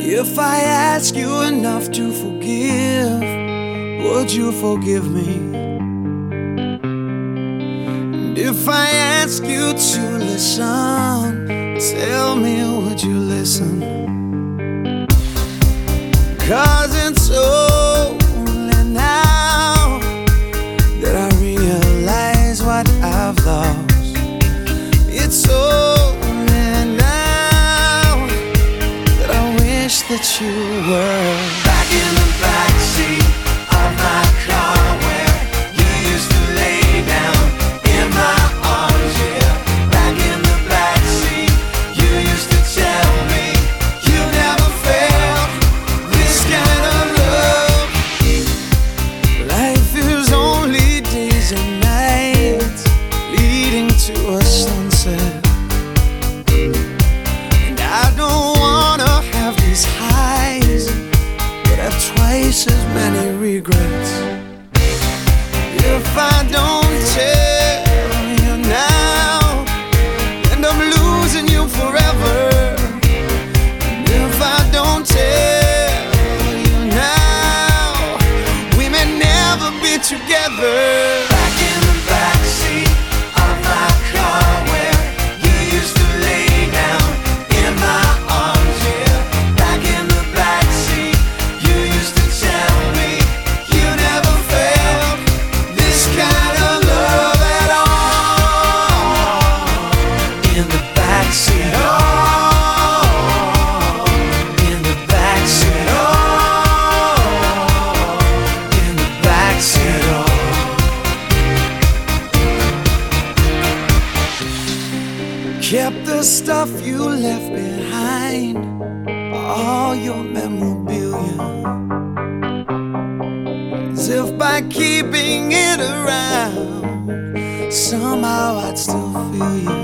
If I ask you enough to forgive, would you forgive me? And if I ask you to listen, tell me, would you listen? 'Cause it's only now that I realize what I've lost. It's only now that I wish that you were back in the backseat of my car, where you used to lay down in my arms. Yeah, back in the backseat, you used to tell me you never felt this kind of love. Life is only days and nights leading to a sunset, and I don't wanna have these highs but have twice as many regrets. If I don't tell you now, and I'm losing you forever. And if I don't tell you now, we may never be together. Back in the backseat of my car, where you used to lay down in my arms. Yeah, back in the backseat, you used to tell me you never felt this kind of love at all. In the backseat, oh, in the backseat, oh, in the backseat, oh. Kept the stuff you left behind, all your memorabilia, as if by keeping it around, somehow I'd still feel you.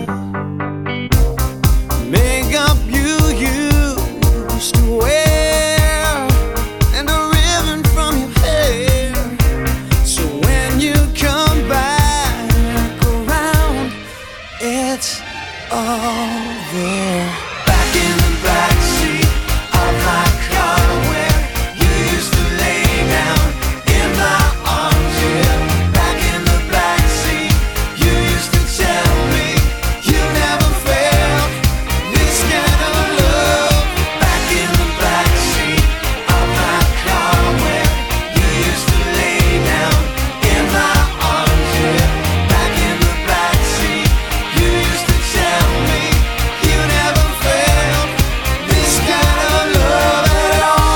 Makeup you used to wear, and a ribbon from your hair. So when you come back around, it's all there. Back in the backseat of my car, where you used to lay down in my arms. Yeah, back in the backseat, you used to tell me you never felt this kind of love. Back in the backseat of my car, where you used to lay down in my arms. Yeah, back in the backseat, you used to tell me you never felt this kind of love at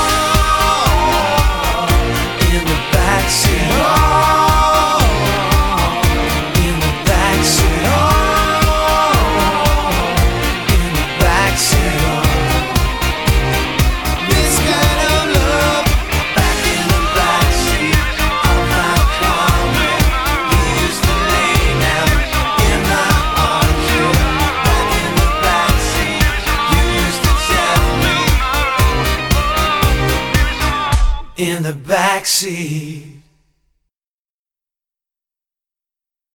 all. In the backseat, oh, in the backseat, oh, in the backseat, oh. This kind of love. Back in the backseat of my car, where you used to lay down in my arms. Yeah, back in the backseat, you used to tell me in the backseat.